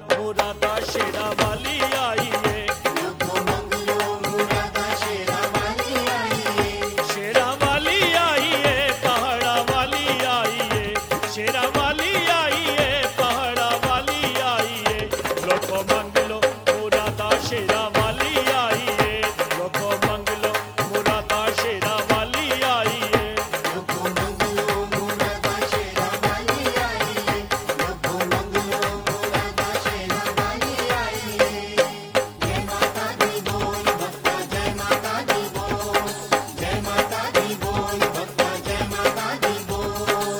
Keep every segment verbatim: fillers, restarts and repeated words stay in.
मुरादा शेरा वाली आई है। लखो मंगलो मुरादा शेरा वाली आई है। शेरा वाली आई है, पहाड़ा वाली आई है। शेरा वाली आई है, पहाड़ा वाली आई है। लखो मंगलो मुरादा शेरा वाली आई है। लखो मंगलो मुरादा शेरा वाली आई है। लखो मंगलो मुरादा शेरा वाली आई है। लखो मंगलो मुरादा शेरा वाली आई है। जय माता दी बोल भक्ता जय माता दी बोल। जय माता दी बोल भक्ता जय माता दी बोल।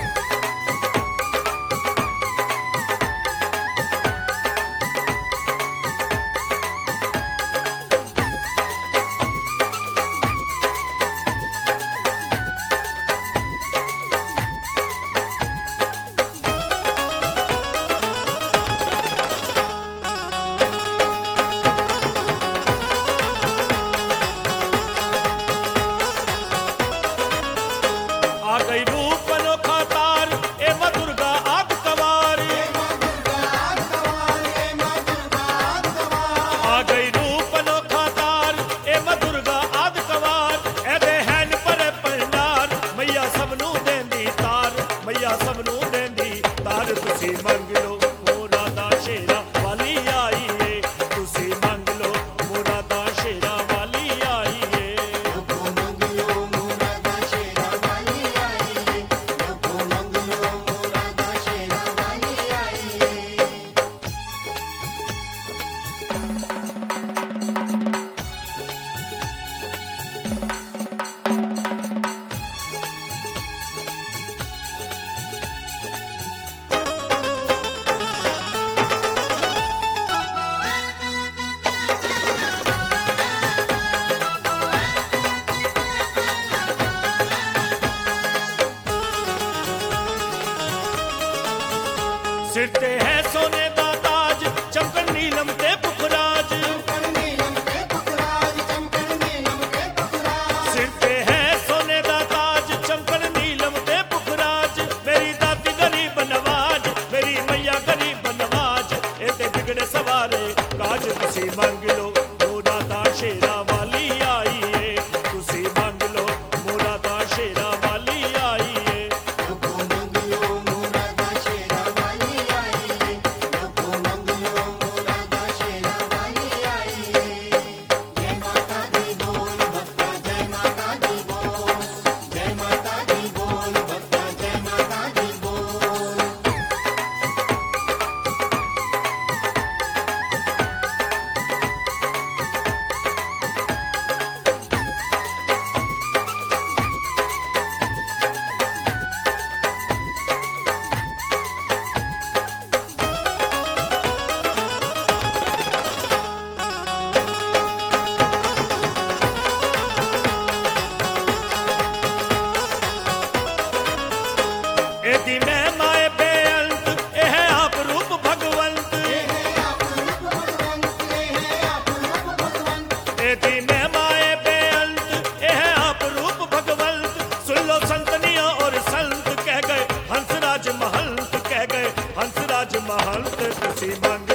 आ गई रूप अनोखा तार, ए माँ दुर्गा आद कवार। आ गई रूप अनोखा तार, ए माँ दुर्गा आद कवार। ए दे हैन पर पंडार, मैया सबनू देंदी तार। मैया सबनू देंदी तार। तुसी मंग लो मुरादा शेरा वाली आई है। तुसी मंग लो मुरादा शेरा वाली आई है। लखो मंगलो मुरादा शेरा वाली आई है। लखो मंगलो मुरादा शेरा वाली आई है। सिर ते है सोने दा ताज, चमकन नीलम ते पुखराज। नीलम के पुखराज चमकन नीलम के पुखराज। सिर ते है सोने दा ताज, चमकन नीलम ते पुखराज। मेरी दाती गरीब नवाज, मेरी मैया गरीब नवाज। ए ते बिगड़े सवारे काज। तुसी मंग लो मुरादा शेरा वाली आई है। तुसी मंग लो मुरादा शेरा वाली आई है। लखो मंगलो मुरादा शेरा वाली आई है। लखो मंगलो मुरादा शेरा वाली आई है। जय माता दी बोल भक्ता जय माता दी बोल। जय माता दी बोल भक्ता जय माता दी बोल। ए दी मैं माए बेअंत, ए है आप रूप भगवंत। ए दी मैं माए बेअंत, ए है आप रूप भगवंत। सुन लो संतनियों और संत कह गए, हंसराज महंत कह गए, हंसराज महंत। तुसी मंग